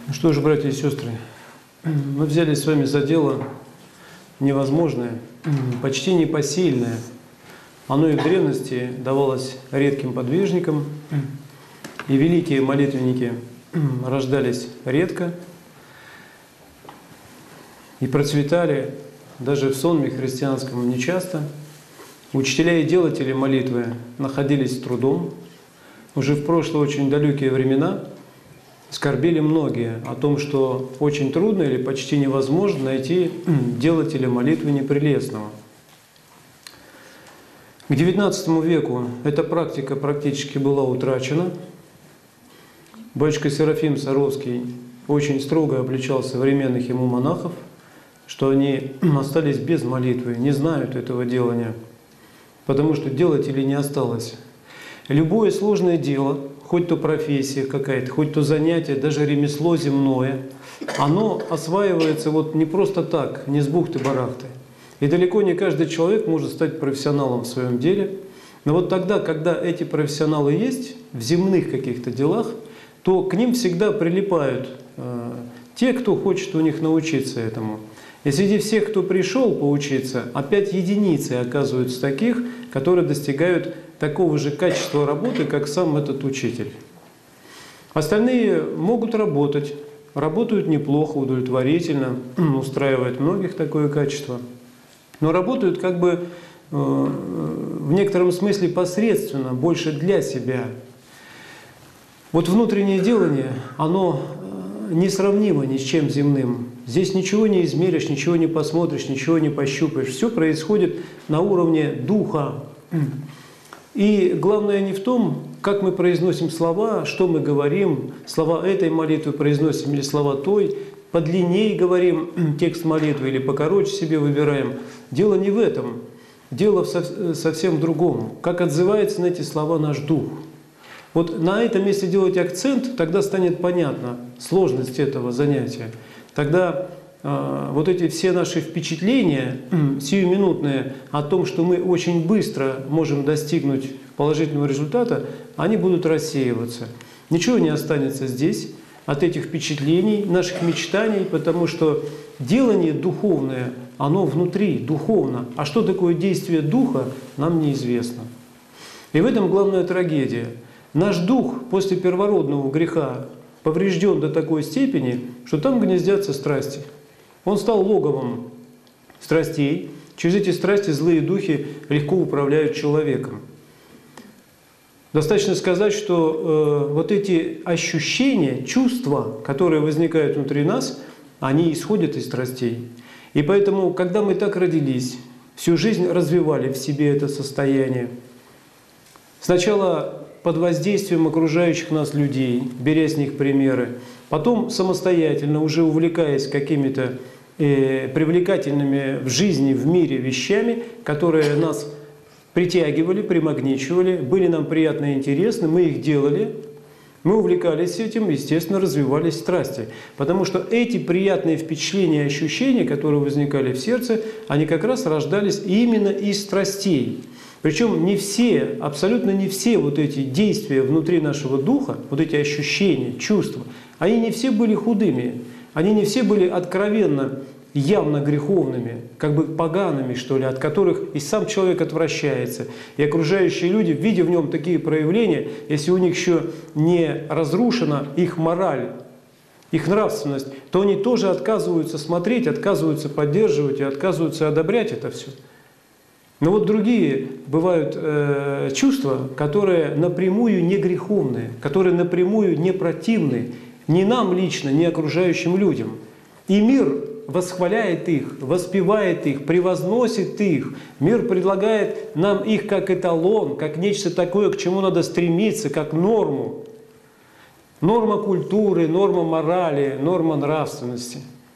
Ну что ж, братья и сестры, мы взялись с вами за дело невозможное, почти непосильное. Оно и в древности давалось редким подвижникам, и великие молитвенники рождались редко и процветали даже в сонме христианском нечасто. Учителя и делатели молитвы находились с трудом. Уже в прошлые очень далекие времена скорбели многие о том, что очень трудно или почти невозможно найти делателя молитвы непрелестного. К XIX веку эта практика практически была утрачена. Батюшка Серафим Саровский очень строго обличал современных ему монахов, что они остались без молитвы, не знают этого делания, потому что делателей не осталось. Любое сложное дело, хоть то профессия какая-то, хоть то занятие, даже ремесло земное, оно осваивается вот не просто так, не с бухты-барахты. И далеко не каждый человек может стать профессионалом в своем деле. Но вот тогда, когда эти профессионалы есть в земных каких-то делах, то к ним всегда прилипают те, кто хочет у них научиться этому. И среди всех, кто пришел поучиться, опять единицы оказываются таких, которые достигают такого же качества работы, как сам этот учитель. Остальные могут работать, работают неплохо, удовлетворительно, устраивает многих такое качество, но работают как бы в некотором смысле посредственно, больше для себя. Вот внутреннее делание, оно несравнимо ни с чем земным. Здесь ничего не измеришь, ничего не посмотришь, ничего не пощупаешь. Все происходит на уровне духа. И главное не в том, как мы произносим слова, что мы говорим, слова этой молитвы произносим или слова той, подлиннее говорим текст молитвы или покороче себе выбираем. Дело не в этом, дело совсем в другом. Как отзывается на эти слова наш дух. Вот на этом, если делать акцент, тогда станет понятна сложность этого занятия. Тогда вот эти все наши впечатления сиюминутные о том, что мы очень быстро можем достигнуть положительного результата, они будут рассеиваться. Ничего не останется здесь от этих впечатлений, наших мечтаний, потому что делание духовное, оно внутри, духовно. А что такое действие духа, нам неизвестно. И в этом главная трагедия. Наш дух после первородного греха поврежден до такой степени, что там гнездятся страсти. Он стал логовом страстей. Через эти страсти злые духи легко управляют человеком. Достаточно сказать, что вот эти ощущения, чувства, которые возникают внутри нас, они исходят из страстей. И поэтому, когда мы так родились, всю жизнь развивали в себе это состояние, сначала под воздействием окружающих нас людей, беря с них примеры, потом самостоятельно, уже увлекаясь какими-то привлекательными в жизни, в мире вещами, которые нас притягивали, примагничивали, были нам приятно и интересны, мы их делали, мы увлекались этим, естественно, развивались страсти. Потому что эти приятные впечатления и ощущения, которые возникали в сердце, они как раз рождались именно из страстей. Причем не все, абсолютно не все вот эти действия внутри нашего духа, вот эти ощущения, чувства, они не все были худыми, они не все были откровенно, явно греховными, как бы погаными, что ли, от которых и сам человек отвращается. И окружающие люди, видя в нем такие проявления, если у них еще не разрушена их мораль, их нравственность, то они тоже отказываются смотреть, отказываются поддерживать и отказываются одобрять это все. Но вот другие бывают чувства, которые напрямую не греховные, которые напрямую не противны ни нам лично, ни окружающим людям. И мир восхваляет их, воспевает их, превозносит их. Мир предлагает нам их как эталон, как нечто такое, к чему надо стремиться, как норму. Норма культуры, норма морали, норма нравственности.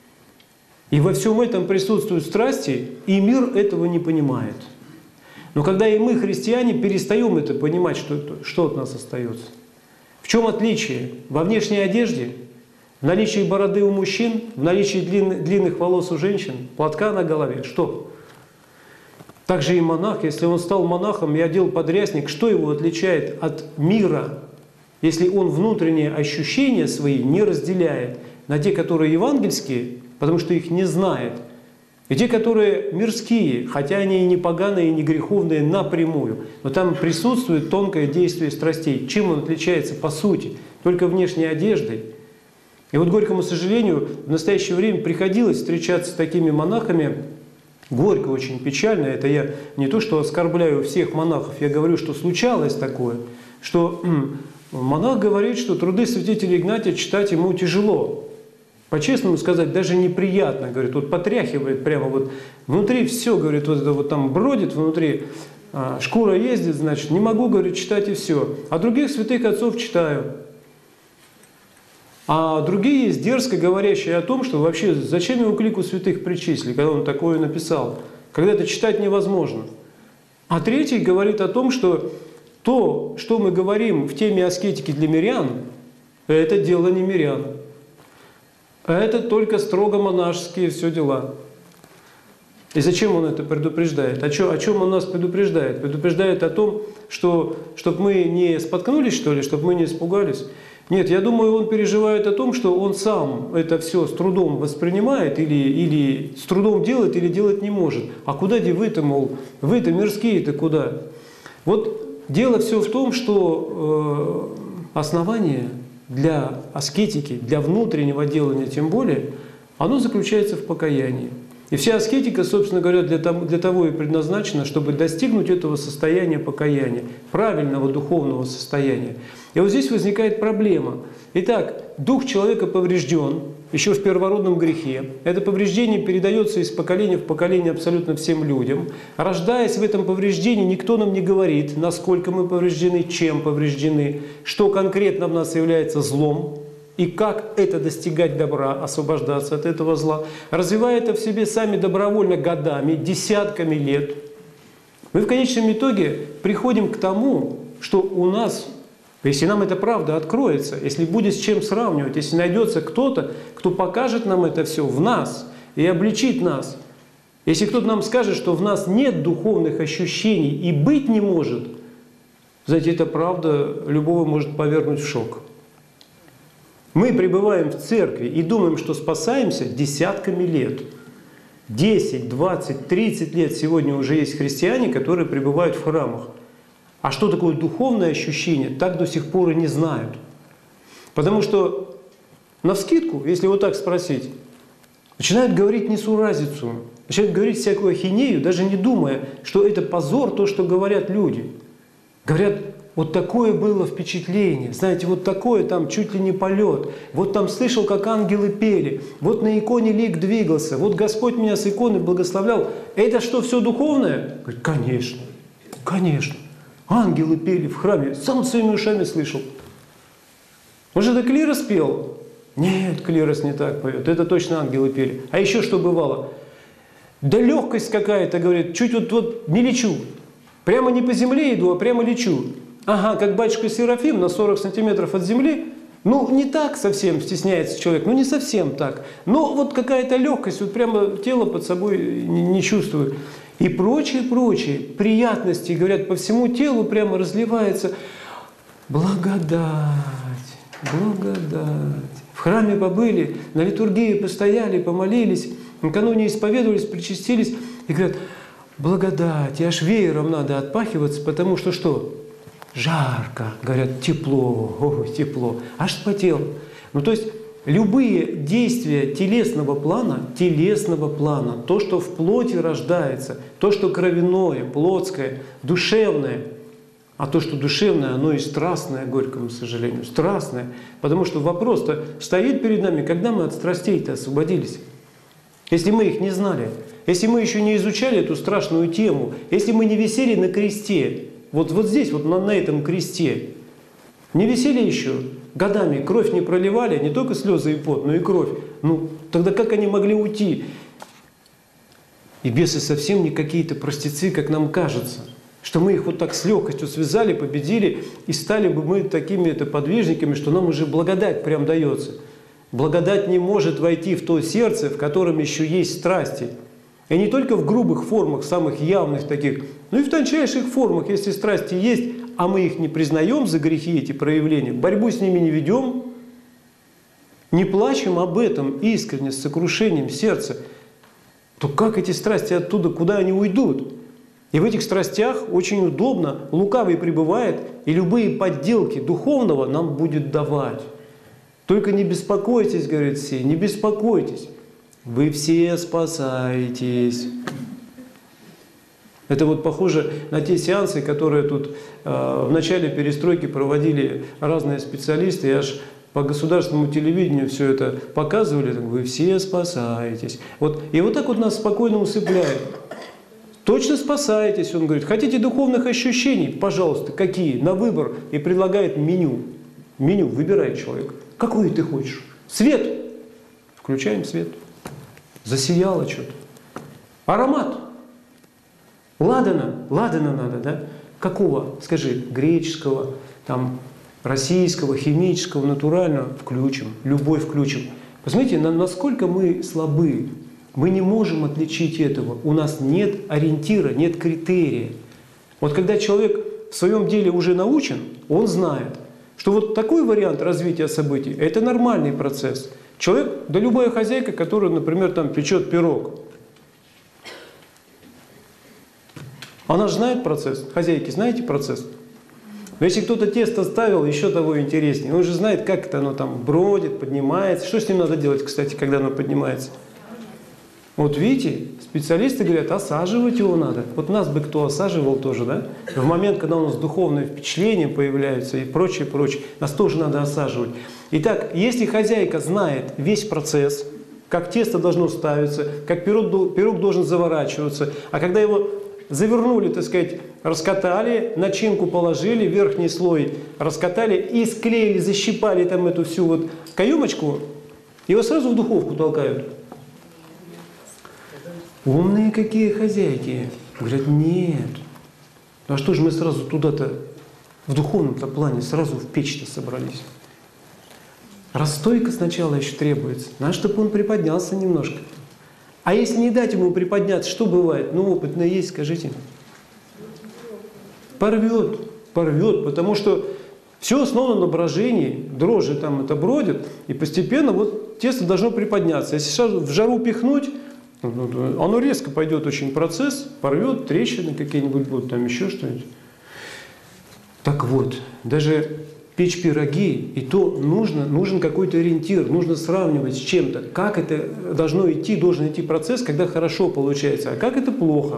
И во всем этом присутствуют страсти, и мир этого не понимает. Но когда и мы, христиане, перестаем это понимать, что от нас остается? В чем отличие? Во внешней одежде? В наличии бороды у мужчин? В наличии длинных волос у женщин? Платка на голове? Что? Также и монах, если он стал монахом и одел подрясник, что его отличает от мира, если он внутренние ощущения свои не разделяет, на те, которые евангельские, потому что их не знает, и те, которые мирские, хотя они и не поганые, и не греховные напрямую, но там присутствует тонкое действие страстей. Чем он отличается по сути? Только внешней одеждой. И вот, к горькому сожалению, в настоящее время приходилось встречаться с такими монахами. Горько, очень печально. Это я не то, что оскорбляю всех монахов, я говорю, что случалось такое, что монах говорит, что труды святителя Игнатия читать ему тяжело. По-честному сказать, даже неприятно, говорит, вот потряхивает прямо вот внутри все, говорит, вот это вот там бродит внутри, шкура ездит, значит, не могу, говорит, читать и все. А других святых отцов читаю. А другие есть дерзко говорящие о том, что вообще зачем его к лику святых причислили, когда он такое написал, когда это читать невозможно. А третий говорит о том, что то, что мы говорим в теме аскетики для мирян, это дело не мирян. Это только строго монашеские все дела. И зачем он это предупреждает? О чем он нас предупреждает? Предупреждает о том, что чтобы мы не споткнулись, что ли, чтобы мы не испугались. Нет, я думаю, он переживает о том, что он сам это все с трудом воспринимает или с трудом делает, или делать не может. А куда вы-то, мол, вы-то мирские-то куда? Вот дело все в том, что основание для аскетики, для внутреннего делания тем более, оно заключается в покаянии. И вся аскетика, собственно говоря, для того и предназначена, чтобы достигнуть этого состояния покаяния, правильного духовного состояния. И вот здесь возникает проблема. Итак, дух человека поврежден, еще в первородном грехе. Это повреждение передается из поколения в поколение абсолютно всем людям. Рождаясь в этом повреждении, никто нам не говорит, насколько мы повреждены, чем повреждены, что конкретно в нас является злом, и как это достигать добра, освобождаться от этого зла. Развивая это в себе сами добровольно годами, десятками лет, мы в конечном итоге приходим к тому, что у нас, если нам это правда откроется, если будет с чем сравнивать, если найдется кто-то, кто покажет нам это все в нас и обличит нас, если кто-то нам скажет, что в нас нет духовных ощущений и быть не может, знаете, эта правда любого может повергнуть в шок. Мы пребываем в церкви и думаем, что спасаемся десятками лет. 10, 20, 30 лет сегодня уже есть христиане, которые пребывают в храмах. А что такое духовное ощущение, так до сих пор и не знают. Потому что навскидку, если вот так спросить, начинают говорить несуразицу, начинают говорить всякую ахинею, даже не думая, что это позор, то, что говорят люди. Говорят, вот такое было впечатление, знаете, вот такое там чуть ли не полет, вот там слышал, как ангелы пели, вот на иконе лик двигался, вот Господь меня с иконы благословлял. Это что, все духовное? Говорит, конечно, конечно. Ангелы пели в храме, сам своими ушами слышал. Может, это клирос пел? Нет, клирос не так поет, это точно ангелы пели. А еще что бывало? Да легкость какая-то, говорит, чуть вот не лечу. Прямо не по земле иду, а прямо лечу. Ага, как батюшка Серафим на 40 сантиметров от земли. Ну, не так совсем стесняется человек, ну не совсем так. Но вот какая-то легкость, вот прямо тело под собой не чувствую. И прочие приятности, говорят, по всему телу прямо разливается благодать, благодать. В храме побыли, на литургии постояли, помолились, накануне исповедовались, причастились и говорят, благодать, и аж веером надо отпахиваться, потому что что? Жарко, говорят, тепло, ой, тепло, аж спотел. Ну, то есть любые действия телесного плана, то, что в плоти рождается, то, что кровяное, плотское, душевное, а то, что душевное, оно и страстное, к горькому сожалению, страстное. Потому что вопрос-то стоит перед нами, когда мы от страстей-то освободились. Если мы их не знали, если мы еще не изучали эту страшную тему, если мы не висели на кресте, вот здесь, вот на этом кресте, не висели еще, годами кровь не проливали, не только слезы и пот, но и кровь. Ну, тогда как они могли уйти? И бесы совсем не какие-то простецы, как нам кажется, что мы их вот так с легкостью связали, победили, и стали бы мы такими подвижниками, что нам уже благодать прям дается. Благодать не может войти в то сердце, в котором еще есть страсти. И не только в грубых формах, самых явных таких, но и в тончайших формах, если страсти есть, а мы их не признаем за грехи, эти проявления, борьбу с ними не ведем, не плачем об этом искренне, с сокрушением сердца, то как эти страсти оттуда, куда они уйдут? И в этих страстях очень удобно, лукавый пребывает, и любые подделки духовного нам будет давать. Только не беспокойтесь, говорит все, не беспокойтесь. Вы все спасаетесь. Это вот похоже на те сеансы, которые тут в начале перестройки проводили разные специалисты, и аж по государственному телевидению все это показывали, вы все спасаетесь. Вот, и вот так вот нас спокойно усыпляют. Точно спасаетесь, он говорит. Хотите духовных ощущений? Пожалуйста, какие? На выбор. И предлагает меню. Меню выбирает человек. Какое ты хочешь? Свет. Включаем свет. Засияло что-то. Аромат. Ладана. Ладана надо, да? Какого? Скажи, греческого, там, российского, химического, натурального. Включим. Любой включим. Посмотрите, насколько мы слабы. Мы не можем отличить этого. У нас нет ориентира, нет критерия. Вот когда человек в своем деле уже научен, он знает, что вот такой вариант развития событий – это нормальный процесс. Человек, да любая хозяйка, которая, например, там печет пирог, она же знает процесс. Хозяйки, знаете процесс? Но если кто-то тесто ставил, еще того интереснее. Он же знает, как это оно там бродит, поднимается. Что с ним надо делать, кстати, когда оно поднимается? Вот видите, специалисты говорят, осаживать его надо. Вот нас бы кто осаживал тоже, да? В момент, когда у нас духовные впечатления появляются и прочее, прочее, нас тоже надо осаживать. Итак, если хозяйка знает весь процесс, как тесто должно ставиться, как пирог должен заворачиваться, а когда его завернули, так сказать, раскатали, начинку положили, верхний слой раскатали и склеили, защипали там эту всю вот каемочку, его сразу в духовку толкают. Умные какие хозяйки. Говорят, нет. А что же мы сразу туда-то, в духовном-то плане, сразу в печь-то собрались? Расстойка сначала еще требуется. Надо, чтобы он приподнялся немножко. А если не дать ему приподняться, что бывает? Ну, опытно есть, скажите. Порвет. Порвет, потому что все основано на брожении. Дрожжи там это бродят, и постепенно вот тесто должно приподняться. Если в жару пихнуть, оно резко пойдет очень процесс, порвет, трещины какие-нибудь будут, там еще что-нибудь. Так вот, даже печь пироги, и то нужен какой-то ориентир, нужно сравнивать с чем-то. Как это должно идти, должен идти процесс, когда хорошо получается, а как это плохо.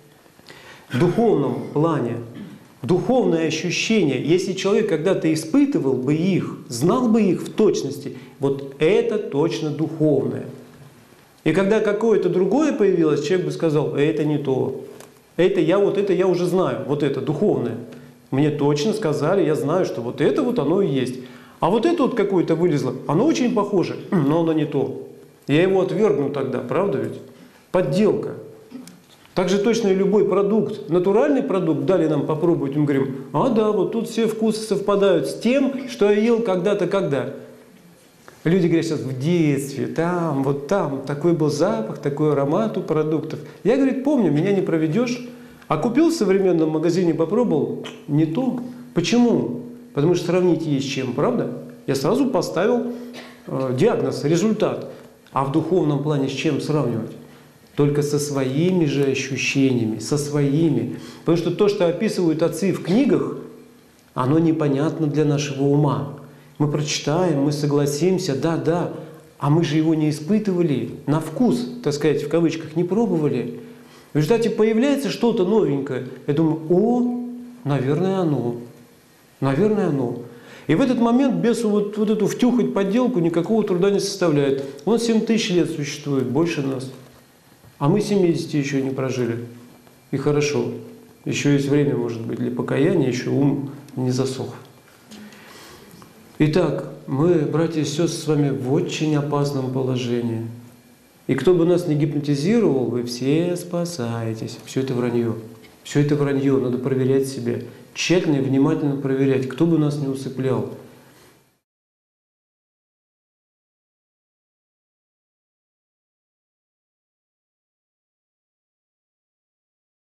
В духовном плане, духовное ощущение, если человек когда-то испытывал бы их, знал бы их в точности, вот это точно духовное. И когда какое-то другое появилось, человек бы сказал, это не то. Это я уже знаю, вот это духовное. Мне точно сказали, я знаю, что вот это вот оно и есть. А вот это вот какое-то вылезло, оно очень похоже, но оно не то. Я его отвергну тогда, правда ведь? Подделка. Так же точно и любой продукт, натуральный продукт дали нам попробовать, мы говорим, а да, вот тут все вкусы совпадают с тем, что я ел когда-то, когда. Люди говорят сейчас в детстве, там, вот там, такой был запах, такой аромат у продуктов. Я, говорит, помню, меня не проведешь. А купил в современном магазине, попробовал, не то. Почему? Потому что сравнить есть с чем, правда? Я сразу поставил диагноз, результат. А в духовном плане с чем сравнивать? Только со своими же ощущениями, со своими. Потому что то, что описывают отцы в книгах, оно непонятно для нашего ума. Мы прочитаем, мы согласимся, да, а мы же его не испытывали, на вкус, так сказать, в кавычках, не пробовали. В результате появляется что-то новенькое. Я думаю, наверное, оно. Наверное, оно. И в этот момент бесу вот эту втюхать подделку никакого труда не составляет. Он 7000 лет существует, больше нас. А мы 70 еще не прожили. И хорошо. Еще есть время, может быть, для покаяния, еще ум не засох. Итак, мы, братья и сестры, с вами в очень опасном положении. И кто бы нас не гипнотизировал, вы все спасаетесь. Все это вранье. Все это вранье. Надо проверять себя. Тщательно и внимательно проверять, кто бы нас не усыплял.